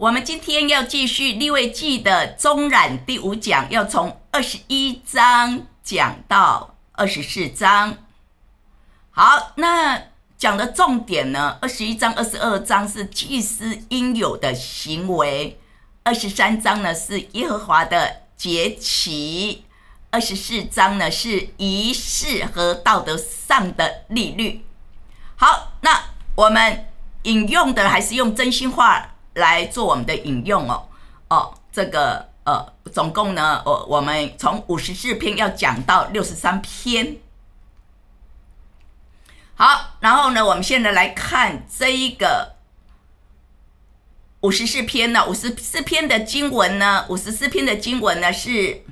我们今天要继续利未记的中览第5讲，要从21章讲到24章。好，那讲的重点呢，21章、22章是祭司应有的行为，23章呢是耶和华的节期，24章呢是仪式和道德上的律律。好，那我们引用的还是用真心话来做我们的引用这个总共呢我们从54篇要讲到63篇。好，然后呢我们现在来看这一个54篇呢，54篇的经文呢，54篇的经文呢是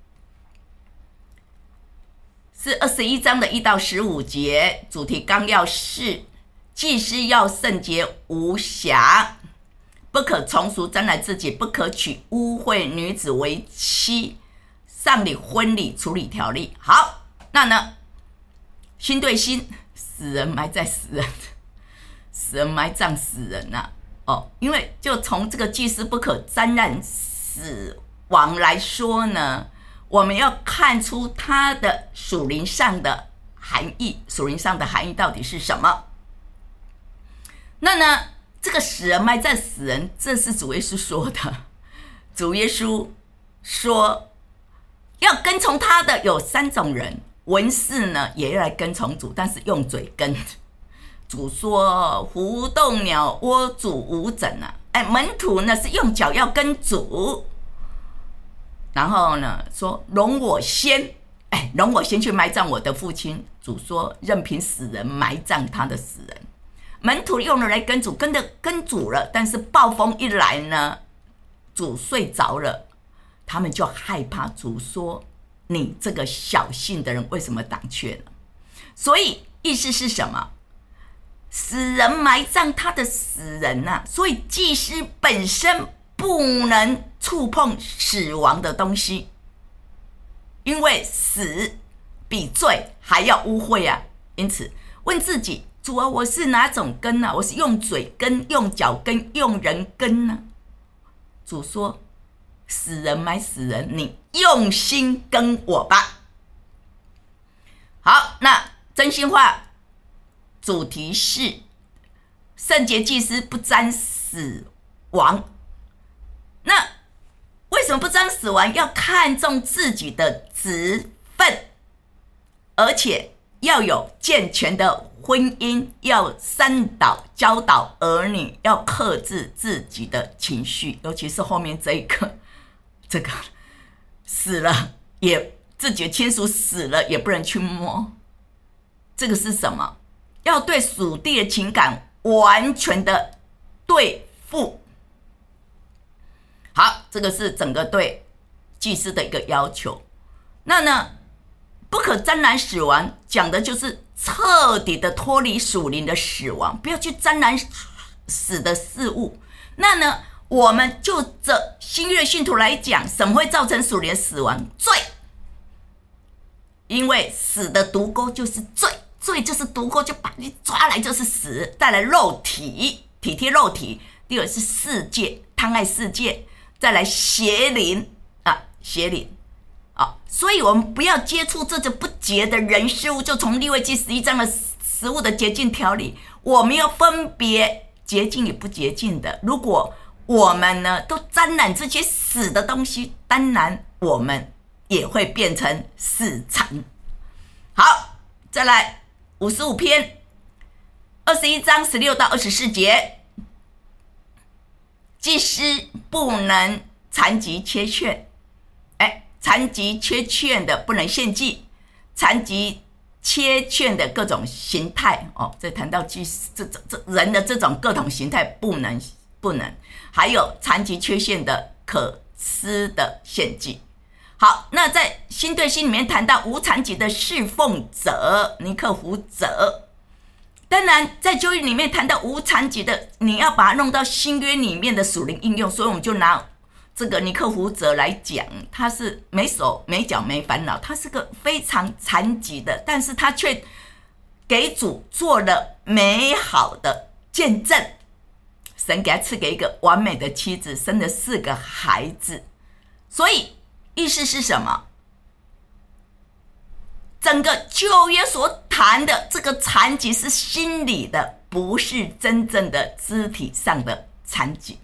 21章的1到15节，主题纲要是祭司要圣洁无瑕，不可从俗沾染自己，不可娶污秽女子为妻，丧礼婚礼处理条例。好，那呢心对心，死人埋在死人，死人埋葬死人因为就从这个祭司不可沾染死亡来说呢，我们要看出它的属灵上的含义，属灵上的含义到底是什么。那呢这个死人埋在死人，这是主耶稣说的。主耶稣说要跟从他的有3种人，文士呢也要来跟从主，但是用嘴跟。主说狐洞鸟窝主无枕门徒呢是用脚要跟主，然后呢说容我先去埋葬我的父亲。主说任凭死人埋葬他的死人。门徒用了来跟主，跟主了，但是暴风一来呢，主睡着了，他们就害怕。主说你这个小信的人为什么胆怯呢？所以意思是什么？死人埋葬他的死人所以祭司本身不能触碰死亡的东西，因为死比罪还要污秽因此问自己，主啊，我是哪种根我是用嘴根、用脚根、用人根呢？主说死人埋死人，你用心跟我吧。好，那真心话主题是圣洁祭司不沾死亡。那为什么不沾死亡？要看重自己的职分，而且要有健全的婚姻，要教导儿女，要克制自己的情绪，尤其是后面这个死了也自己的亲属死了也不能去摸，这个是什么？要对属地的情感完全的对付。好，这个是整个对祭司的一个要求。那呢不可沾染死亡，讲的就是彻底的脱离属灵的死亡，不要去沾染死的事物。那呢我们就这新约信徒来讲，什么会造成属灵的死亡？罪。因为死的毒钩就是罪，罪就是毒钩，就把你抓来就是死。再来肉体，体贴肉体。第二是世界，贪爱世界。再来邪灵邪灵所以我们不要接触这种不洁的人事物。就从利未记11章的食物的洁净条例，我们要分别洁净与不洁净的。如果我们呢都沾染这些死的东西，当然我们也会变成死残。好，再来55篇21章16到24节，祭司不能残疾缺欠，残疾缺欠的不能献祭，残疾缺欠的各种形态这谈到祭司这人的这种各种形态不能，还有残疾缺陷的可吃的献祭。好，那在心对心里面谈到无残疾的侍奉者、尼克福者。当然在旧约里面谈到无残疾的，你要把它弄到新约里面的属灵应用，所以我们就拿这个尼克福者来讲，他是没手没脚没烦恼，他是个非常残疾的，但是他却给主做了美好的见证， 神给他赐给一个完美的妻子，生了4个孩子。所以意思是什么？整个旧约所谈的这个残疾是心理的，不是真正的肢体上的残疾。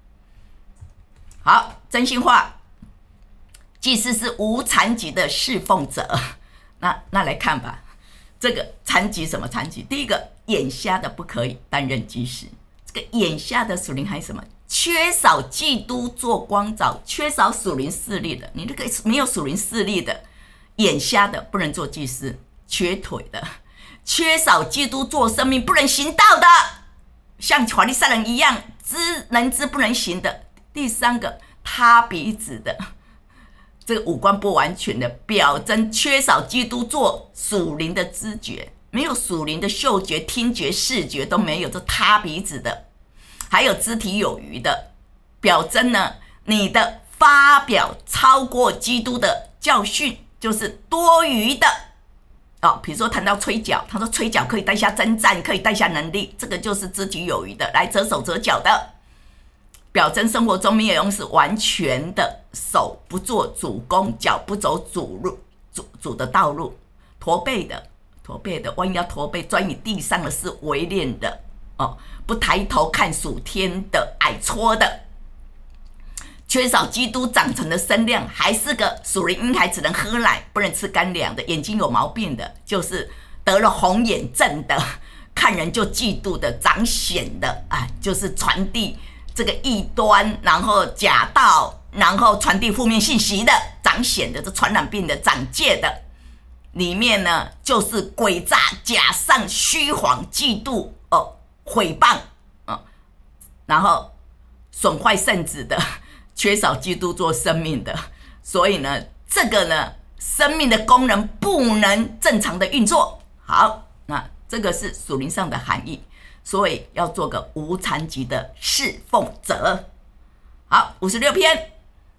好，真心话，祭司是无残疾的侍奉者。那来看吧，这个残疾什么残疾？第一个，眼瞎的不可以担任祭司。这个眼瞎的属灵还什么？缺少基督做光照，缺少属灵视力的。你这个没有属灵视力的，眼瞎的不能做祭司，瘸腿的，缺少基督做生命不能行道的，像法利赛人一样能知不能行的。第3个，塌鼻子的，这个五官不完全的，表征缺少基督做属灵的知觉，没有属灵的嗅觉、听觉、视觉都没有，这塌鼻子的。还有肢体有余的，表征呢你的发表超过基督的教训，就是多余的。比如说谈到吹角，他说吹角可以带下征战，可以带下能力，这个就是肢体有余的，来折手折脚的，表征生活中没有用是完全的，手不做主工，脚不走主的道路，驼背的，弯腰驼背，钻于地上的是围练的，不抬头看属天的，矮矬的，缺少基督长成的身量，还是个属灵婴孩，只能喝奶不能吃干粮的，眼睛有毛病的，就是得了红眼症的，看人就嫉妒的，长癣的，就是传递这个异端，然后假道，然后传递负面信息的，长癣的，这传染病的，长疥的，里面呢就是诡诈、假善、虚谎、嫉妒、毁谤，然后损坏圣子的，缺少基督做生命的。所以呢，这个呢，生命的功能不能正常的运作。好，那这个是属灵上的含义，所以要做个无残疾的侍奉者。好，56篇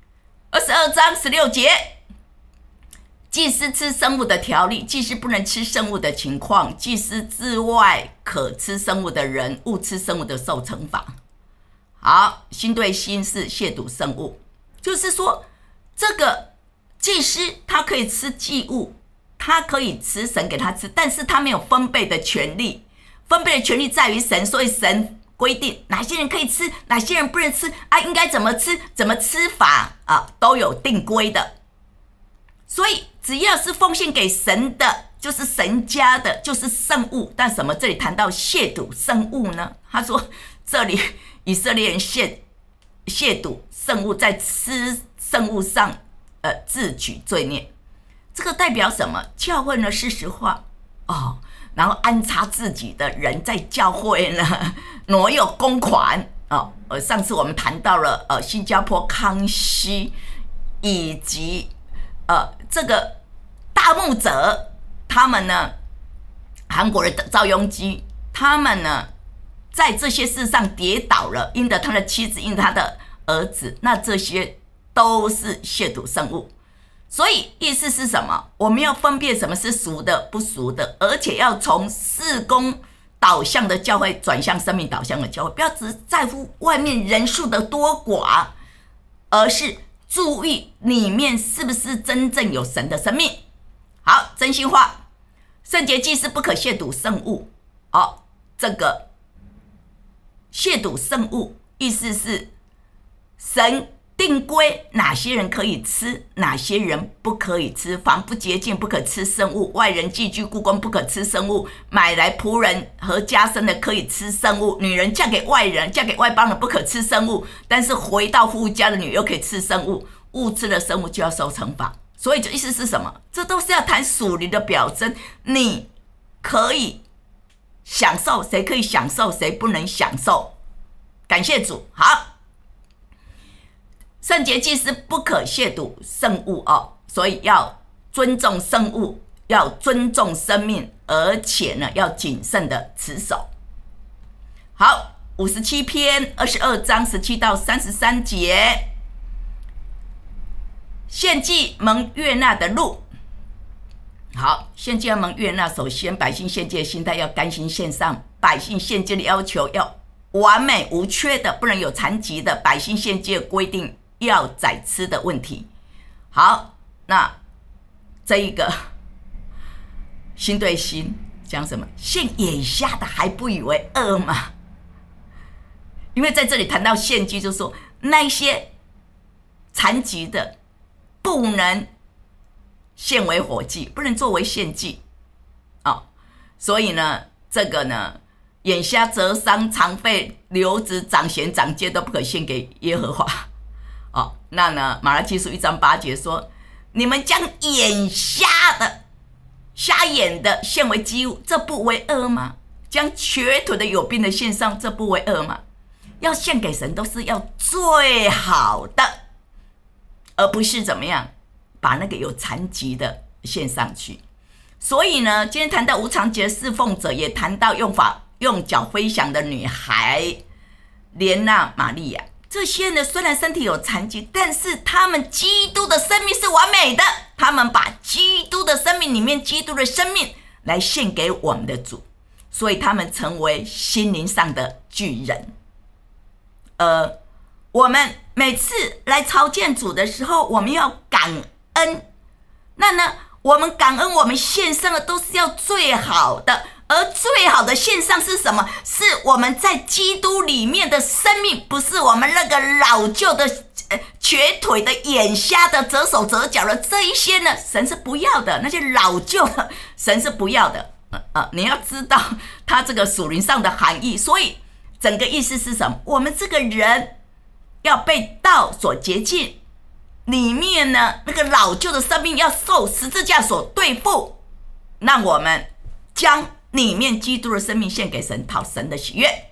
22章16节，祭司吃生物的条例，祭司不能吃生物的情况，祭司之外可吃生物的人，误吃生物的受惩罚。好，心对心是亵渎圣物，就是说这个祭司他可以吃祭物，他可以吃神给他吃，但是他没有分配的权利，分配的权利在于神，所以神规定哪些人可以吃，哪些人不能吃应该怎么吃，怎么吃法都有定规的。所以只要是奉献给神的，就是神家的，就是圣物。但什么？这里谈到亵渎圣物呢？他说这里以色列人亵渎圣物，在吃圣物上自取罪孽。这个代表什么？教会呢是实话然后安插自己的人在教会呢挪用公款上次我们谈到了新加坡康熙以及这个大牧者，他们呢，韩国的赵雍基，他们呢，在这些事上跌倒了，因着他的妻子，因着他的儿子，那这些都是亵渎圣物。所以意思是什么？我们要分辨什么是属的不属的，而且要从事工导向的教会转向生命导向的教会，不要只在乎外面人数的多寡，而是注意里面是不是真正有神的生命。好，真心话，圣洁祭司不可亵渎圣物。这个亵渎圣物意思是神定规哪些人可以吃，哪些人不可以吃，房不洁净不可吃圣物，外人寄居故宫不可吃圣物，买来仆人和家生的可以吃圣物，女人嫁给外人嫁给外邦人不可吃圣物，但是回到夫家的女又可以吃圣物，误吃了圣物就要受惩罚。所以这意思是什么？这都是要谈属灵的表征，你可以享受，谁可以享受，谁不能享受。感谢主。好，圣洁祭司不可亵渎圣物所以要尊重圣物，要尊重生命，而且呢要谨慎的持守。好，57篇22章17到33节，献祭蒙悦纳的路。好，献祭要蒙悦纳，首先百姓献祭的心态要甘心献上，百姓献祭的要求要完美无缺的，不能有残疾的，百姓献祭规定要宰吃的问题。好，那这一个心对心讲什么？献眼瞎的还不以为恶吗？因为在这里谈到献祭，就说那些残疾的不能献为火祭，不能作为献祭所以呢，这个呢，眼瞎、折伤、残废、流子、长癣、长疖都不可献给耶和华。那呢，马拉基书1章8节说，你们将眼瞎的、瞎眼的献为祭物，这不为恶吗？将瘸腿的、有病的献上，这不为恶吗？要献给神都是要最好的，而不是怎么样把那个有残疾的献上去。所以呢，今天谈到无偿节侍奉者，也谈到用脚飞翔的女孩莲娜、玛利亚，这些呢虽然身体有残疾，但是他们基督的生命是完美的，他们把基督的生命里面基督的生命来献给我们的主，所以他们成为心灵上的巨人。我们每次来朝见主的时候，我们要感恩。那呢，我们感恩，我们献上的都是要最好的，而最好的献上是什么？是我们在基督里面的生命，不是我们那个老旧的瘸腿的、眼瞎的、折手折脚的这一些呢，神是不要的，那些老旧的神是不要的。你要知道他这个属灵上的含义，所以整个意思是什么？我们这个人要被道所洁净，里面呢那个老旧的生命要受十字架所对付，让我们将里面基督的生命献给神，讨神的喜悦。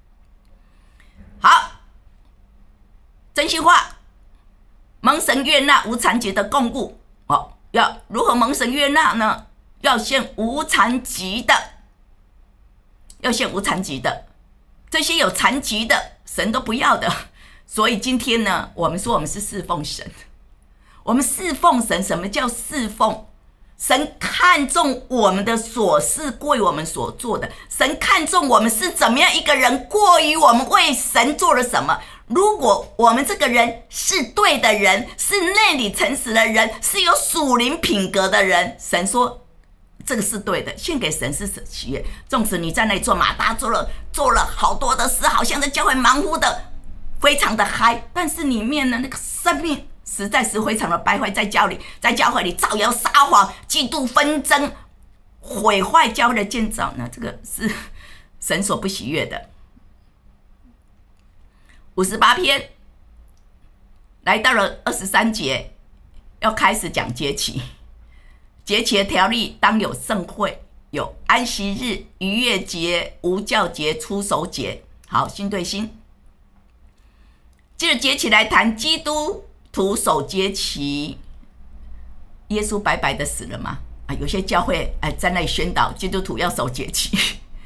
好，真心话，蒙神悦纳无残疾的供物要如何蒙神悦纳呢？要献无残疾的，要献无残疾的，这些有残疾的神都不要的。所以今天呢，我们说我们是侍奉神，我们侍奉神。什么叫侍奉？神看重我们的所事过于我们所做的，神看重我们是怎么样一个人过于我们为神做了什么。如果我们这个人是对的人，是内里诚实的人，是有属灵品格的人，神说这个是对的，献给神是喜悦。纵使你在那里做马大，做了好多的事，好像在教会忙乎的非常的嗨，但是里面的那个生命实在是非常的败坏，在教会里造谣撒谎、嫉妒纷争、毁坏教会的建造，那这个是神所不喜悦的。58篇来到了23节，要开始讲节期。节期的条例当有盛会，有安息日、逾越节、无酵节、初熟节。好，心对心。接着节期来谈基督徒守节期。耶稣白白的死了吗？有些教会在那里宣导基督徒要守节期。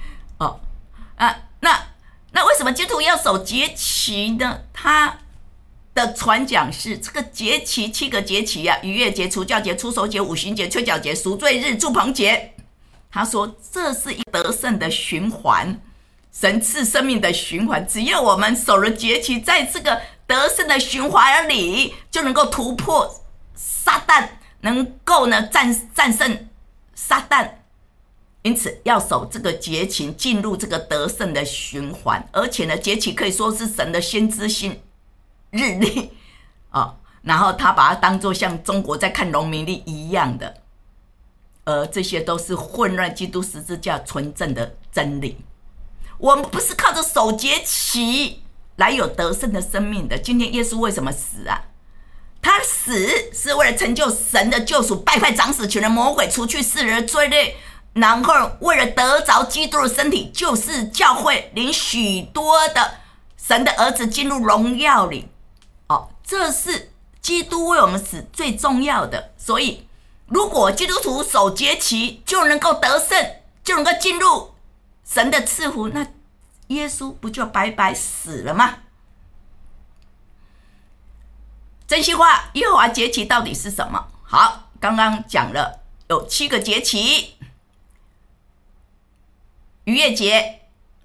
那为什么基督徒要守节期呢？他的传讲是这个节期7个节期逾越节、除酵节、初熟节、五旬节、吹角节、赎罪日、住棚节。他说这是一得胜的循环，神赐生命的循环。只要我们守了节期，在这个得胜的循环里，就能够突破撒旦，能够呢战胜撒旦。因此要守这个节期，进入这个得胜的循环。而且呢，节期可以说是神的先知性日历然后他把它当作像中国在看农民历一样的，而这些都是混乱基督十字架纯正的真理。我们不是靠着守节期来有得胜的生命的。今天耶稣为什么死啊？他死是为了成就神的救赎，败坏掌死权的魔鬼，除去世人的罪孽，然后为了得着基督的身体，就是教会，领许多的神的儿子进入荣耀里。这是基督为我们死最重要的。所以如果基督徒守节期就能够得胜，就能够进入神的赐福，那耶稣不就白白死了吗？真心话，耶和华节期到底是什么？好，刚刚讲了有7个节期：逾越节、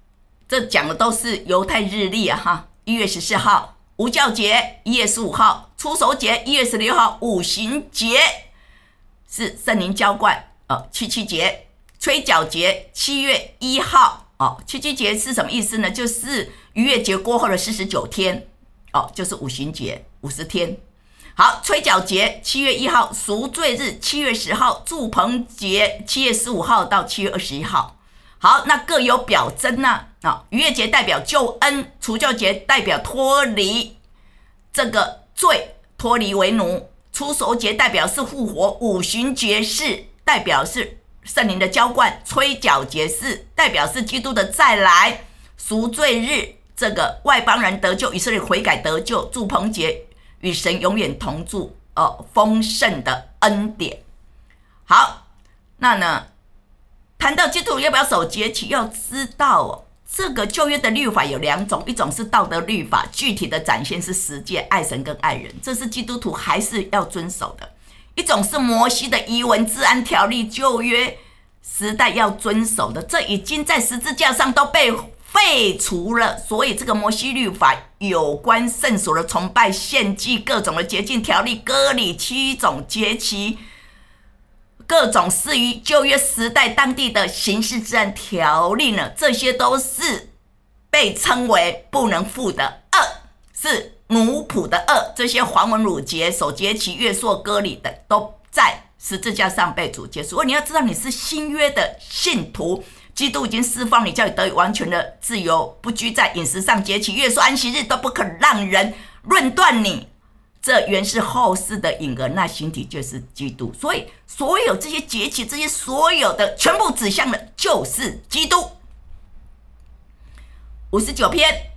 这讲的都是犹太日历啊哈。1月14号无酵节，1月15号初熟节，1月16号五旬节是圣灵浇灌七七节，吹角节7月1号七七节是什么意思呢？就是逾越节过后的49天就是五旬节50天。好，吹角节7月1号，赎罪日7月10号，住棚节7月15号到7月21号。好，那各有表征逾越节代表救恩，除酵节代表脱离这个罪，脱离为奴，初熟节代表是复活，五旬节是代表是圣灵的浇灌，吹角节是代表是基督的再来，赎罪日这个外邦人得救，以色列悔改得救，住棚节与神永远同住，丰盛的恩典。好，那呢谈到基督徒要不要守节期，要知道这个旧约的律法有2种，一种是道德律法，具体的展现是10诫，爱神跟爱人，这是基督徒还是要遵守的；一种是摩西的遗文治安条例，旧约时代要遵守的，这已经在十字架上都被废除了。所以这个摩西律法有关圣所的崇拜、献祭、各种的洁净条例、割礼、7种节期，各种适于旧约时代当地的刑事治安条例呢，这些都是被称为不能负的恶，是奴仆的恶。这些黄文掳劫、守节期、月朔、割礼等，都在十字架上被主结束。所以你要知道，你是新约的信徒，基督已经释放你，叫你得以完全的自由，不拘在饮食上，节期、月朔、安息日都不可让人论断你。这原是后世的影儿，那形体就是基督。所以所有这些节期，这些所有的全部指向的就是基督。59篇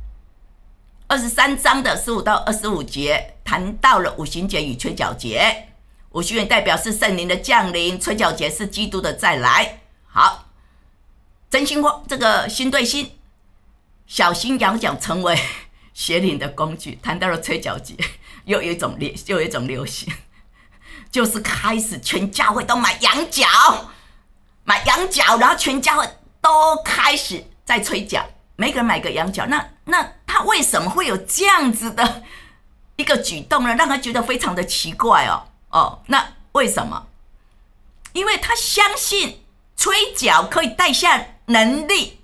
23章的15到25节谈到了五旬节与吹角节。五旬节代表是圣灵的降临，吹角节是基督的再来。好，真心话，这个心对心，小心羊角成为邪灵的工具。谈到了吹角节，又有一种流行，就是开始全教会都买羊角，然后全教会都开始在吹角，每个人买个羊角。那他为什么会有这样子的一个举动呢？让他觉得非常的奇怪那为什么？因为他相信吹角可以带下能力，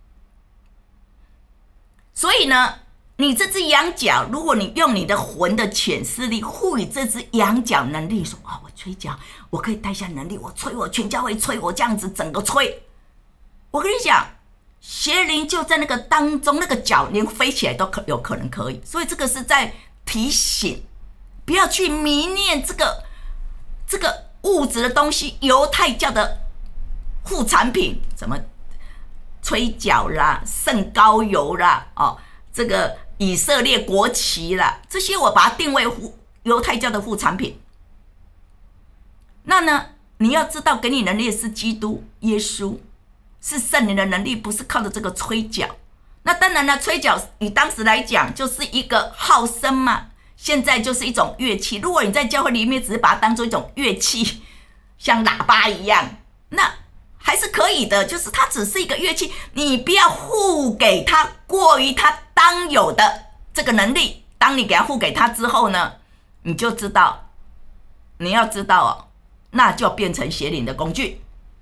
所以呢，你这只羊角，如果你用你的魂的潜势力赋予这只羊角能力，说我吹角，我可以带下能力，我吹，我全教会吹，我这样子整个吹。我跟你讲，邪灵就在那个当中，那个角连飞起来都有可能可以。所以这个是在提醒，不要去迷恋这个物质的东西，犹太教的副产品，什么吹角啦、圣膏油啦，这个以色列国旗啦，这些我把它定位犹太教的副产品。那呢，你要知道，给你能力的是基督耶稣，是圣灵的能力，不是靠着这个吹角。那当然了，吹角以当时来讲就是一个号声嘛，现在就是一种乐器。如果你在教会里面只是把它当作一种乐器，像喇叭一样，那还是可以的，就是它只是一个乐器，你不要付给它过于它当有的这个能力。当你给它付给它之后呢，你就知道，你要知道那就变成邪灵的工具。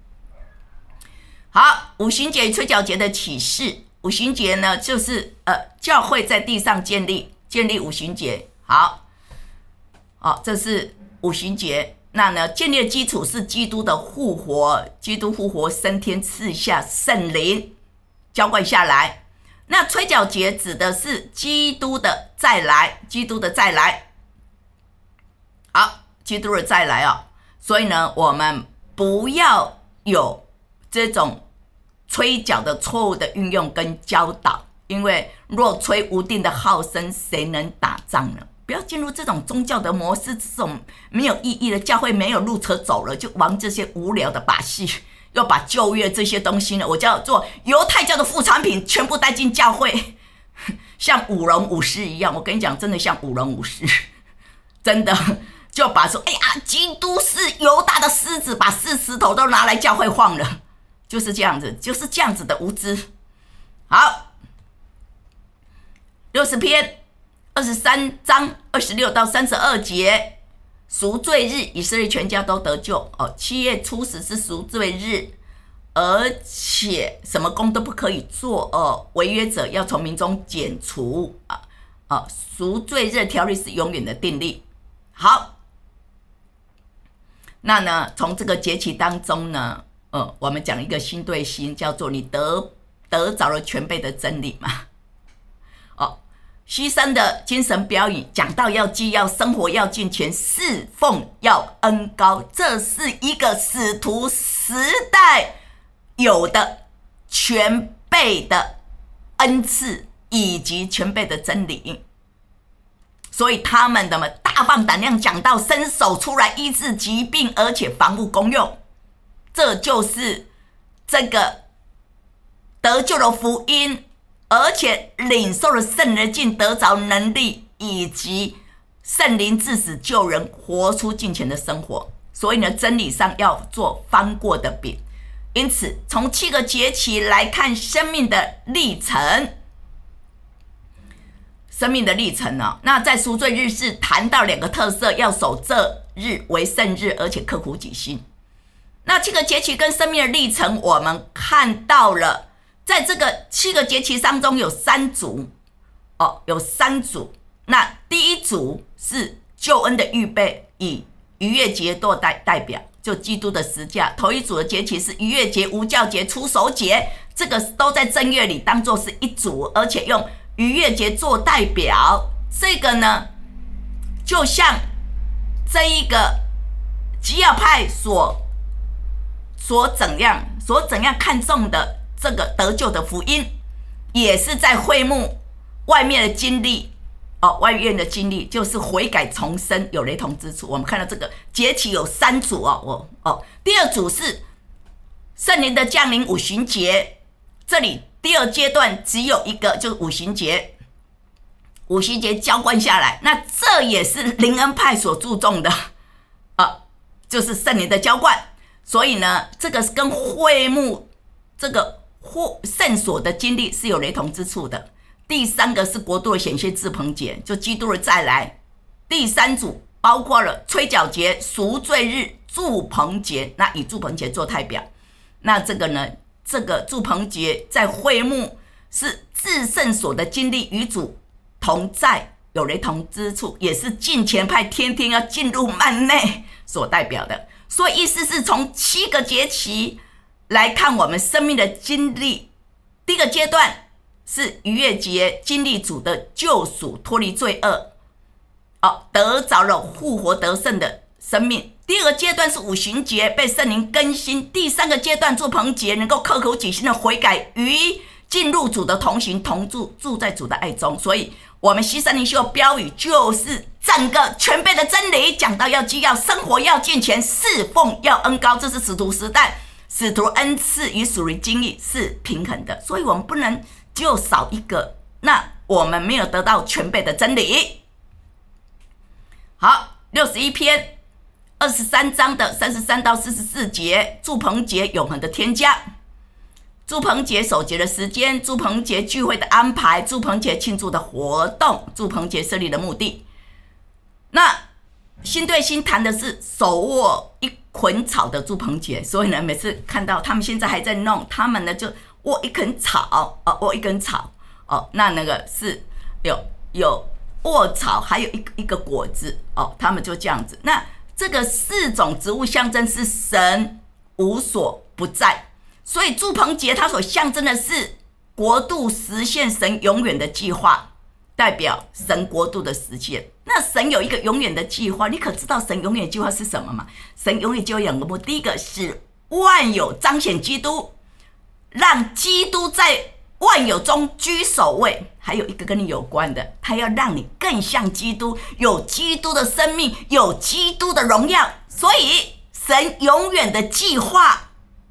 好，五旬节与吹角节的启示。五旬节呢，就是教会在地上建立五旬节。好，这是五旬节。那呢，建立的基础是基督的复活，基督复活升天，赐下圣灵，浇灌下来。那吹角节指的是基督的再来，好，基督的再来所以呢，我们不要有这种吹角的错误的运用跟教导，因为若吹无定的号声，谁能打仗呢？不要进入这种宗教的模式，这种没有意义的教会，没有路可走了，就玩这些无聊的把戏，要把旧约这些东西呢，我叫做犹太教的副产品，全部带进教会，像舞龙舞狮一样。我跟你讲，真的像舞龙舞狮，真的就把说，基督是犹大的狮子，把4石头都拿来教会晃了，就是这样子的无知。 好，60篇23章26到32节，赎罪日，以色列全家都得救。7月初10是赎罪日，而且什么工都不可以做，违约者要从民中剪除。赎罪日条例是永远的定例。好，那呢，从这个节期当中呢，我们讲一个心对心，叫做你得着了全备的真理嘛。牺牲的精神表演，讲道要纪要，生活要敬虔，侍奉要恩膏，这是一个使徒时代有的全备的恩赐以及全备的真理，所以他们大放胆量讲道，伸手出来医治疾病，而且防护功用，这就是这个得救的福音，而且领受了圣灵进，得着能力，以及圣灵致死救人，活出敬虔的生活。所以呢，真理上要做翻过的饼。因此，从7个节期来看生命的历程。生命的历程呢，那在赎罪日是谈到2个特色，要守这日为圣日，而且刻苦己心。那7个节期跟生命的历程，我们看到了，在这个7个节期当中有3组，有3组。那第一组是救恩的预备，以逾越节做代表，就基督的十架。头一组的节期是逾越节、无酵节、初熟节，这个都在正月里当作是一组，而且用逾越节做代表。这个呢，就像这一个基要派所怎样看重的这个得救的福音，也是在会幕外面的经历，外面的经历就是悔改重生，有雷同之处。我们看到这个节期有3组第二组是圣灵的降临，五旬节。这里第2阶段只有一个，就是五旬节。五旬节浇灌下来，那这也是灵恩派所注重的，就是圣灵的浇灌。所以呢，这个跟会幕这个圣所的经历是有雷同之处的。第3个是国度的显现，至棚节，就基督的再来。第3组包括了吹角节、赎罪日、住棚节，那以住棚节做代表。那这个呢，这个住棚节在会幕是至圣所的经历，与主同在，有雷同之处，也是敬虔派天天要进入幔内所代表的。所以意思是从7个节期来看我们生命的经历。第一个阶段是逾越节，经历主的救赎，脱离罪恶，得着了复活得胜的生命。第2个阶段是五旬节，被圣灵更新。第3个阶段住棚节，能够刻苦己心的悔改，与进入主的同行同住，住在主的爱中。所以我们西山灵修的标语就是整个全备的真理，讲到要纪要，生活要敬虔，侍奉要恩膏。这是使徒时代，使徒恩赐与属灵经历是平衡的，所以我们不能就少一个，那我们没有得到全备的真理。好，61篇23章的33到44节，住棚节永恒的添加。住棚节守节的时间，住棚节聚会的安排，住棚节庆祝的活动，住棚节设立的目的。那心对心谈的是手握一捆草的住棚节，所以呢，每次看到他们现在还在弄，他们呢就握一根草，握一根草，那个是有握草，还有一个果子，他们就这样子。那这个4种植物象征是神无所不在。所以住棚节它所象征的是国度实现神永远的计划，代表神国度的实现。那神有一个永远的计划，你可知道神永远的计划是什么吗？神永远就有2个目的，第一个是万有彰显基督，让基督在万有中居首位，还有一个跟你有关的，他要让你更像基督，有基督的生命，有基督的荣耀。所以神永远的计划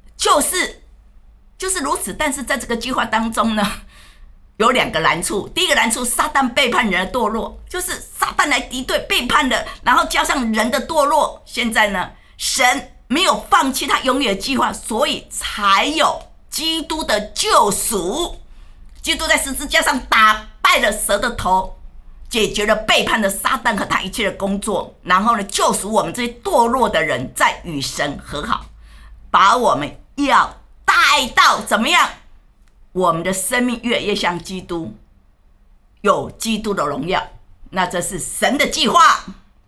就是如此。但是在这个计划当中呢，有2个难处。第一个难处，撒旦背叛人的堕落，就是撒旦来敌对背叛的，然后加上人的堕落。现在呢，神没有放弃他永远的计划，所以才有基督的救赎。 基督在十字架上打败了蛇的头，解决了背叛的撒旦和他一切的工作，然后呢，救赎我们这些堕落的人，再与神和好，把我们要带到怎么样？我们的生命越来越像基督，有基督的荣耀，那这是神的计划。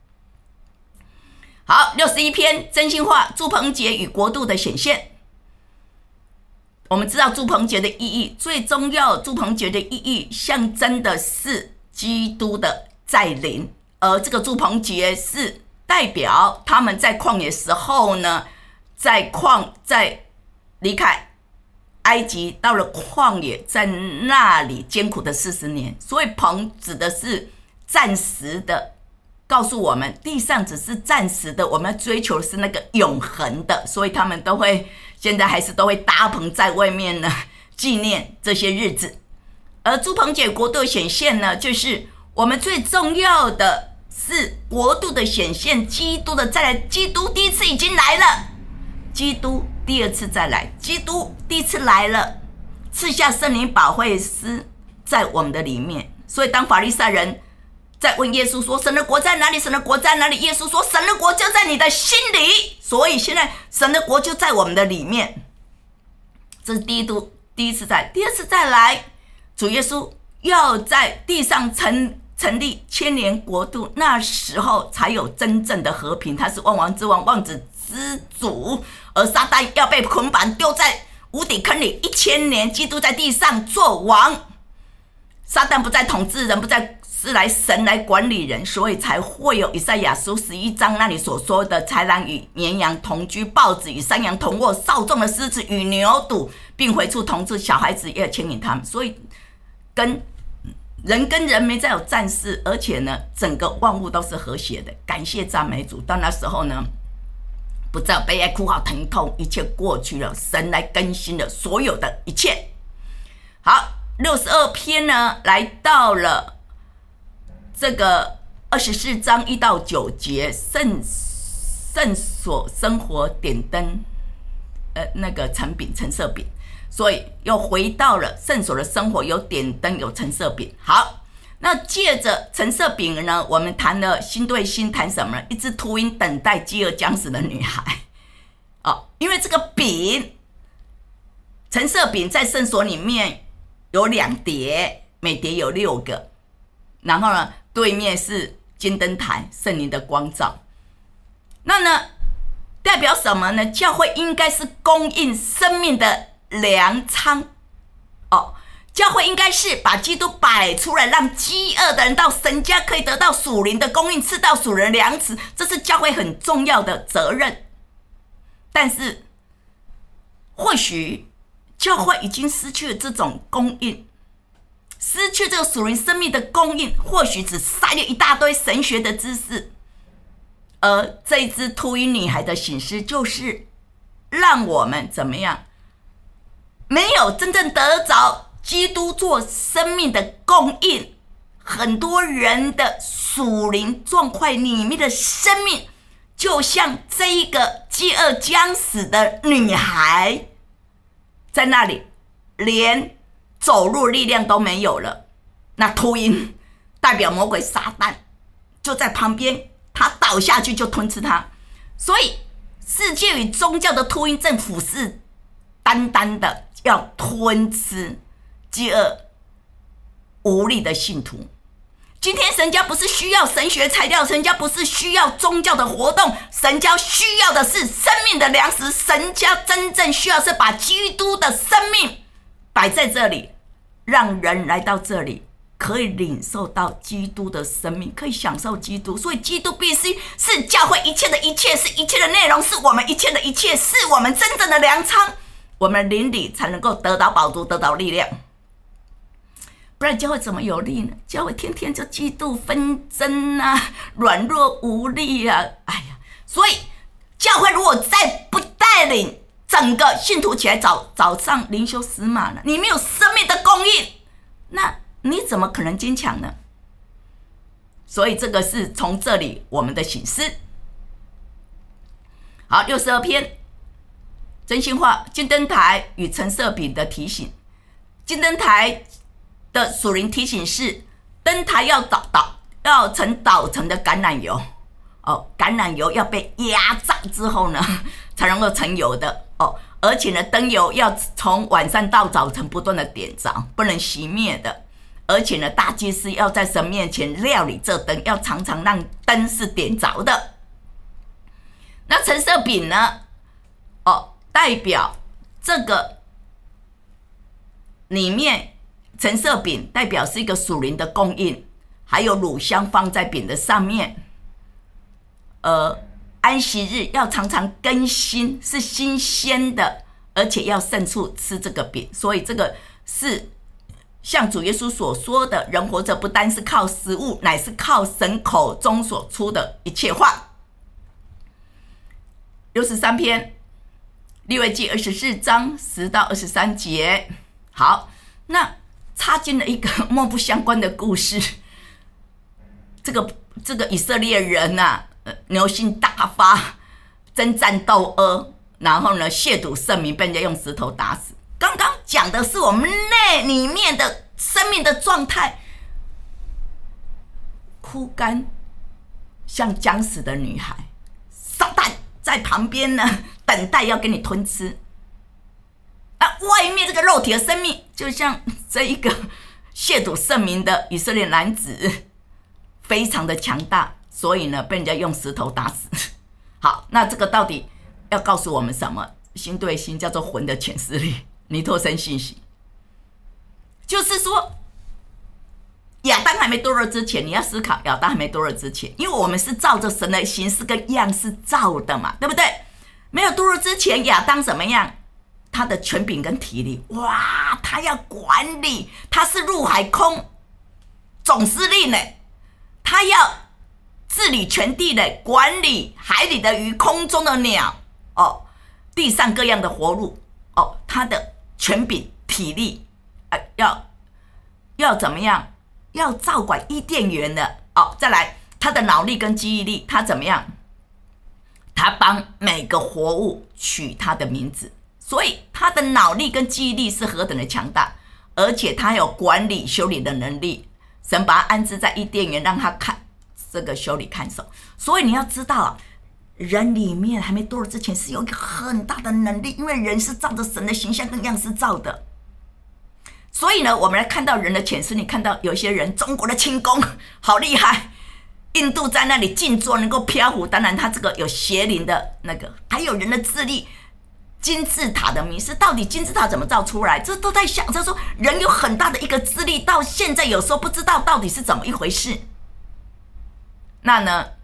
好，61篇真心话，住棚节与国度的显现。我们知道住棚节的意义，最重要住棚节的意义象征的是基督的再临，而这个住棚节是代表他们在旷野时候呢，在离开埃及到了旷野，在那里艰苦的40年，所以棚指的是暂时的，告诉我们地上只是暂时的，我们要追求的是那个永恒的，所以他们现在还是都会搭棚在外面呢，纪念这些日子。而住棚节国度的显现呢，就是我们最重要的是国度的显现，基督的再来。基督第一次已经来了，基督第二次再来。基督第一次来了，赐下圣灵保惠师在我们的里面，所以当法利赛人在问耶稣说神的国在哪里，神的国在哪里，耶稣说神的国就在你的心里，所以现在神的国就在我们的里面。这是第一次在。第二次再来，主耶稣要在地上成立千年国度，那时候才有真正的和平，他是万王之王，万子之主，而撒旦要被捆绑丢在无底坑里1000年，基督在地上做王，撒旦不再统治人，不再是神来管理人，所以才会有以赛亚书11章那里所说的豺狼与绵羊同居，豹子与山羊同卧，少壮的狮子与牛犊并回处同住，小孩子也要牵引他们。所以跟人没再有战事，而且呢，整个万物都是和谐的。感谢赞美主。到那时候呢，不再有悲哀哭嚎疼痛，一切过去了，神来更新了所有的一切。好，62篇呢，来到了这个24章1到9节，圣所生活点灯，那个陈设饼，所以又回到了圣所的生活，有点灯，有陈设饼。好，那借着陈设饼呢，我们谈了心对心，谈什么呢？一只秃鹰等待饥饿将死的女孩。因为这个饼，陈设饼在圣所里面有2碟，每碟有6个，然后呢，对面是金灯台，圣灵的光照。那呢，代表什么呢？教会应该是供应生命的粮仓。教会应该是把基督摆出来，让饥饿的人到神家可以得到属灵的供应，吃到属灵的粮食，这是教会很重要的责任。但是或许教会已经失去了这种供应，失去这个属灵生命的供应，或许只塞了一大堆神学的知识。而这一只秃鹰女孩的醒思，就是让我们怎么样，没有真正得着基督做生命的供应，很多人的属灵状况里面的生命，就像这一个饥饿将死的女孩，在那里连走路力量都没有了。那秃鹰代表魔鬼撒旦，就在旁边，他倒下去就吞吃他。所以世界与宗教的秃鹰正虎视眈眈的要吞吃饥饿无力的信徒。今天神家不是需要神学材料，神家不是需要宗教的活动，神家需要的是生命的粮食。神家真正需要是把基督的生命摆在这里，让人来到这里可以领受到基督的生命，可以享受基督。所以基督必须是教会一切的一切，是一切的内容，是我们一切的一切，是我们真正的粮仓，我们灵里才能够得到饱足，得到力量。不然教会怎么有力呢？教会天天就嫉妒纷争啊，软弱无力啊，所以教会如果再不带领整个信徒起来早上灵修死马了，你没有生命的供应，那你怎么可能坚强呢？所以这个是从这里我们的省思。好，62篇真心话，金灯台与陈设饼的提醒。金灯台的属灵提醒是，灯台要成捣成的橄榄油橄榄油要被压榨之后呢，才能够成油的而且呢，灯油要从晚上到早晨不断的点着，不能熄灭的。而且呢，大祭司要在神面前料理这灯，要常常让灯是点着的。那陈设饼呢？代表这个里面陈设饼代表是一个属灵的供应，还有乳香放在饼的上面。安息日要常常更新，是新鲜的，而且要牲畜吃这个饼。所以这个是像主耶稣所说的，人活着不单是靠食物，乃是靠神口中所出的一切话。63篇利未记24章10到23节。好，那插进了一个莫不相关的故事。这个以色列人牛性大发，征战斗阿，然后呢亵渎圣名，被人家用石头打死。刚刚讲的是我们里面的生命的状态，枯干像将死的女孩，撒旦在旁边呢，等待要给你吞吃。外面这个肉体的生命，就像这一个亵渎圣名的以色列男子，非常的强大。所以呢，被人家用石头打死。好，那这个到底要告诉我们什么？心对心叫做魂的潜势力，尼托生信息，就是说，亚当还没堕落之前，你要思考亚当还没堕落之前，因为我们是照着神的形式跟样式造的嘛，对不对？没有堕落之前，亚当怎么样？他的权柄跟体力，哇，他要管理，他是陆海空总司令呢，他要治理全地的，管理海里的鱼，空中的鸟地上各样的活物他的权柄体力要怎么样？要照管伊甸园的再来他的脑力跟记忆力，他怎么样？他帮每个活物取他的名字，所以他的脑力跟记忆力是何等的强大，而且他有管理修理的能力。神把他安置在伊甸园，让他看这个修理看守。所以你要知道人里面还没堕落之前是有一个很大的能力，因为人是照着神的形象跟样式造的。所以呢，我们来看到人的潜势，你看到有些人，中国的轻功好厉害，印度在那里静坐能够漂浮，当然他这个有邪灵的那个，还有人的智力。金字塔的迷思，到底金字塔怎么造出来？这都在想着说，人有很大的一个智力，到现在有时候不知道到底是怎么一回事。那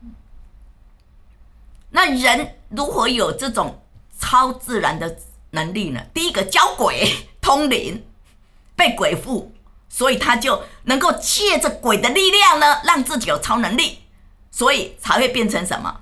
人如何有这种超自然的能力呢？第一个，交鬼通灵，被鬼附，所以他就能够借着鬼的力量呢，让自己有超能力，所以才会变成什么？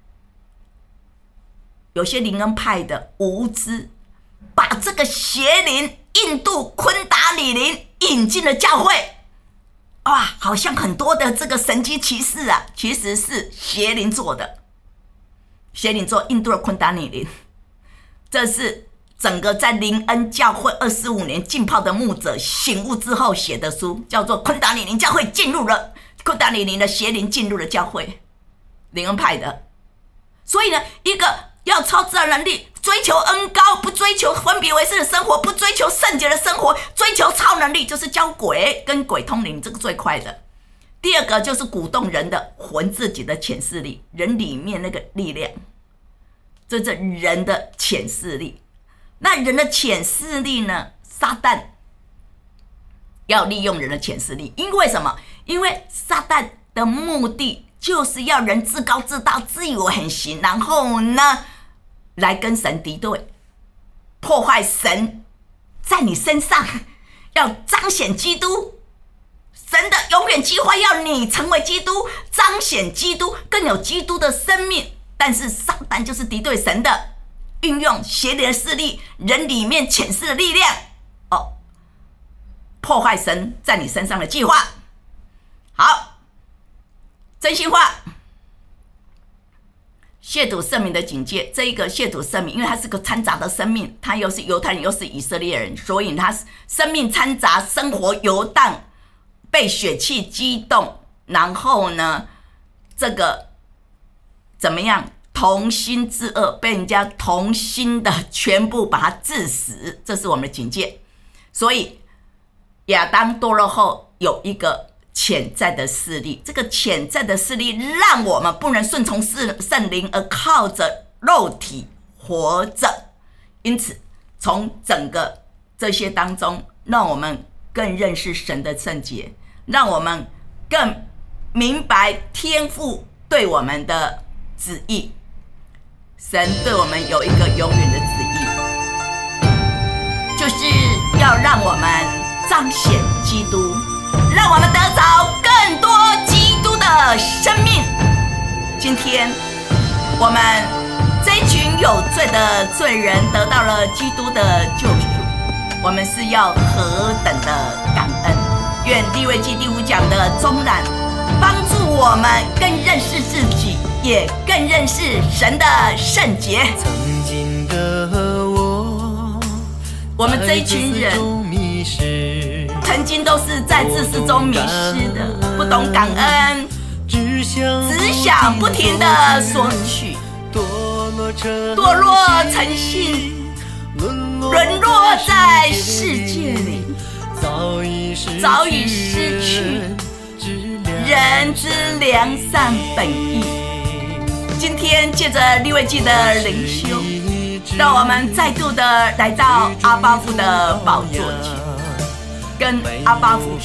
有些灵恩派的无知，把这个邪灵印度昆达里林引进了教会。哇，好像很多的这个神迹奇事其实是邪灵做的。邪灵做印度的昆达里林，这是整个在灵恩教会25年浸泡的牧者醒悟之后写的书，叫做《昆达里林教会进入了昆达里林的邪灵进入了教会》，灵恩派的。所以呢，一个要超自然能力，追求恩高，不追求分别为圣的生活，不追求圣洁的生活，追求超能力，就是教鬼跟鬼通灵，这个最快的。第二个就是鼓动人的魂自己的潜势力，人里面那个力量，这是人的潜势力。那人的潜势力呢？撒旦要利用人的潜势力，因为什么？因为撒旦的目的就是要人自高自大，自以为很行，然后呢，来跟神敌对，破坏神在你身上，要彰显基督。神的永远计划要你成为基督，彰显基督，更有基督的生命。但是撒旦就是敌对神的，运用邪灵的势力，人里面潜势的力量，破坏神在你身上的计划。好，真心话， 亵渎圣名的警戒。这一个亵渎圣名，因为他是个掺杂的生命，他又是犹太人又是以色列人，所以他生命掺杂，生活游荡，被血气激动，然后呢这个怎么样，同心之恶，被人家同心的全部把他致死，这是我们的警戒。所以亚当堕落后有一个潜在的势力，这个潜在的势力让我们不能顺从圣灵，而靠着肉体活着。因此从整个这些当中，让我们更认识神的圣洁，让我们更明白天父对我们的旨意。神对我们有一个永远的旨意，就是要让我们彰显基督，让我们得着更多基督的生命。今天我们这一群有罪的罪人得到了基督的救赎，我们是要何等的感恩。愿利未记第5讲的中览帮助我们更认识自己，也更认识神的圣洁。 曾经的我们这一群人曾经都是在自私中迷失的，不懂感恩，只想不停的索取，堕落成性，沦落在世界里，早已失去人之良善本意。今天借着利未记的灵修，让我们再度的来到阿爸父的宝座前，跟阿爸父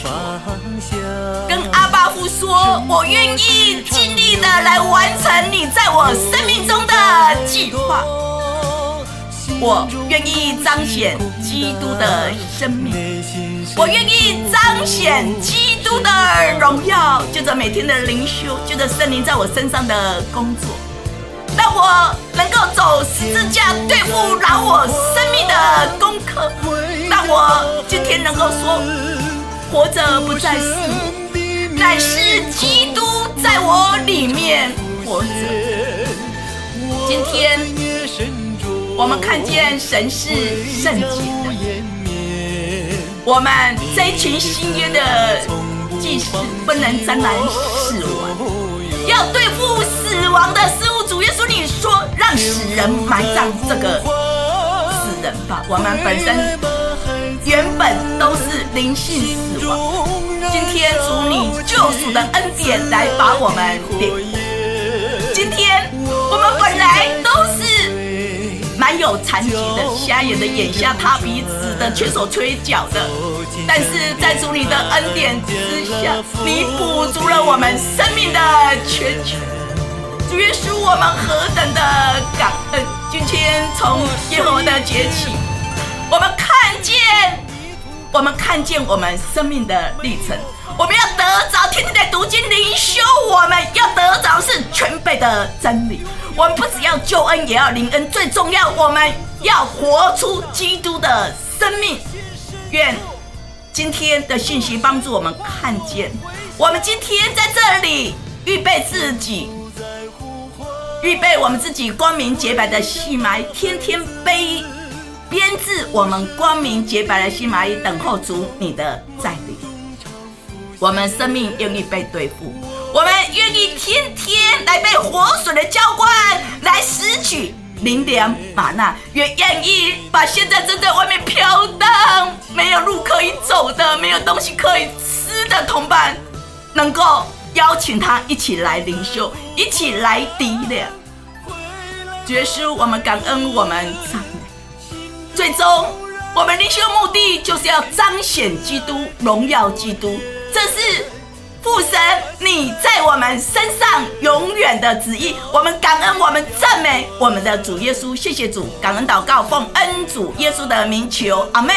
说，我愿意尽力的来完成你在我生命中的计划，我愿意彰显基督的生命，我愿意彰显基督的荣耀，就着每天的灵修，就着圣灵在我身上的工作，让我能够走十字架对付扰我生命的功课，让我今天能够说，活着不再是我，乃是基督在我里面活着。今天我们看见神是圣洁的，我们这一群新约的祭司不能沾染死亡，要对付死亡的事物。主耶稣你说，让死人埋葬这个死人吧。我们本身原本都是灵性死亡，今天主你救赎的恩典来把我们点活。今天我们本来都是蛮有残疾的，瞎眼的、眼瞎、塌鼻子的、缺手缺脚的，但是在主你的恩典之下，你补足了我们生命的缺缺。主耶稣，我们何等的感恩！今天从耶和华的节起，我们看见我们生命的历程，我们要得着天天的读经灵修，我们要得着是全备的真理。我们不只要救恩，也要灵恩，最重要我们要活出基督的生命。愿今天的信息帮助我们看见，我们今天在这里预备自己，预备我们自己光明洁白的细麻衣，天天编制我们光明洁白的细麻衣，等候主你的再临。我们生命愿意被对付，我们愿意天天来被活水的浇灌，来拾取灵粮玛纳，也愿意把现在正在外面飘荡、没有路可以走的、没有东西可以吃的同伴，能够邀请他一起来灵修，一起来抵粮。主耶稣，我们感恩，我们赞美。最终我们灵修的目的就是要彰显基督，荣耀基督，这是父神你在我们身上永远的旨意。我们感恩，我们赞美我们的主耶稣。谢谢主，感恩祷告，奉恩主耶稣的名求，阿们。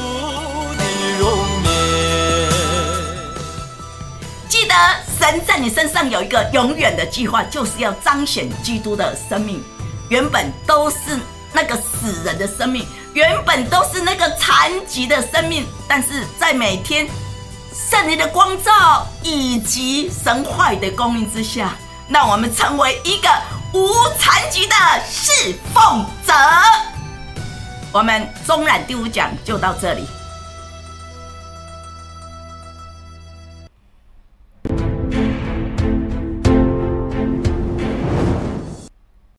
记得神在你身上有一个永远的计划，就是要彰显基督的生命。原本都是那个死人的生命，原本都是那个残疾的生命，但是在每天圣灵的光照以及神话语的供应之下，让我们成为一个无残疾的侍奉者。我们中染第5讲就到这里。